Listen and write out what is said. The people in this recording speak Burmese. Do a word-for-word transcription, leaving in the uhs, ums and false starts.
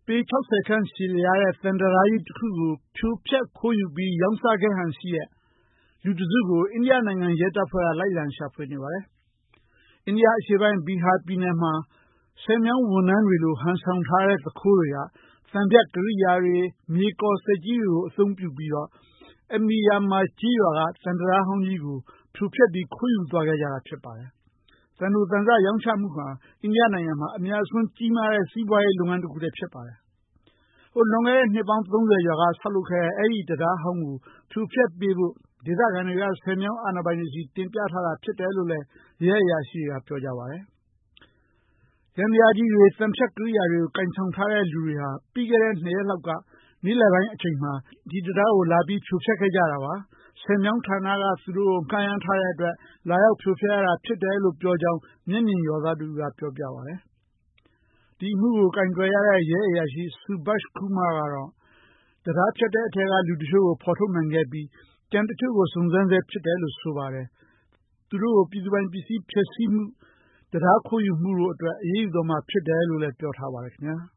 ပေ ၆၀ ခန့်ရှည်လျားတဲ့ သန္ဓရာကြီးတခုကို ဖြိုဖျက်ခိုးယူပြီး ရောင်းစားခဲ့ဟန်ရှိတဲ့ လူတစုကို အိန္ဒိယနိုင်ငံရဲတပ်ဖွဲ့က လိုက်လံရှာဖွေနေပါတယ်။ အိန္ဒိယအရှေ့ပိုင်း Bihar ပြည်နယ်မှာ ဆည်မြောင်းဝန်ထမ်းတွေလို ဟန်ဆောင်ထားတဲ့ သူခိုးတွေက သံဖြတ်ကိရိယာတွေ၊ မြေကော်စက်ကြီးတွေကို အသုံးပြုပြီးတော့ Myanmar ကျေးရွာက သန္ဓရာဟောင်းကြီးကို ဖြိုဖျက်ပြီး ခိုးယူသွားခဲ့ကြတာ ဖြစ်ပါတယ်။ သံတိုသံစ ရောင်းချမှုဟာ အိန္ဒိယနိုင်ငံမှာ အမြတ်အစွန်းကြီးမားတဲ့ စီးပွားရေးလုပ်ငန်းတခုလည်း ဖြစ်ပါတယ်။ လွန်ခဲ့တဲ့ နှစ်ပေါင်း သုံးဆယ်ကျော်က ဆောက်လုပ်ခဲ့တဲ့ အဲဒီတံတားဟောင်းကို ဖြိုဖျက်ပေးဖို့ ဒေသခံတွေက ဆည်မြောင်းအာဏာပိုင်တွေဆီ တင်ပြထားတာ ဖြစ်တယ်လို့လည်း ရဲအရာရှိတွေက ပြောကြပါတယ်။ ယန္တရားကြီးတွေ၊ သံဖြတ်ကိရိယာတွေကို ကိုင်ဆောင်ထားတဲ့လူတွေဟာ ပြီးခဲ့တဲ့ နှစ်ရက်လောက်က နေ့လယ်ပိုင်းအချိန်မှာ ဒီတံတားကို လာပြီး ဖြိုဖျက်ခဲ့ကြတာပါ။ ဆည်မြောင်းဌာနက သူတို့ကို ငှားရမ်းထားတဲ့အတွက် လာရောက်ဖြိုဖျက်ရတာ ဖြစ်တယ်လို့ ပြောကြောင်း မျက်မြင်ရွာသားတဦးက ပြောပြပါတယ်။ ဒီအမှုကို ကိုင်တွယ်ရတဲ့ ရဲအရာရှိ Subhash Kumar ကတော့ တံတားဖျက်တဲ့အထဲက လူတချို့ကို ဖော်ထုတ်နိုင်ခဲ့ပြီး ကျန်တချို့ကို စုံစမ်းဆဲဖြစ်တယ်လို့ ဆိုပါတယ်။ သူတို့ကို ပြည်သူပိုင်ပစ္စည်း ဖျက်ဆီးမှု၊ တံတားခိုးယူမှုတို့အတွက် အရေးယူသွားမှာ ဖြစ်တယ်လို့လည်း ပြောထားပါတယ်ခင်ဗျာ။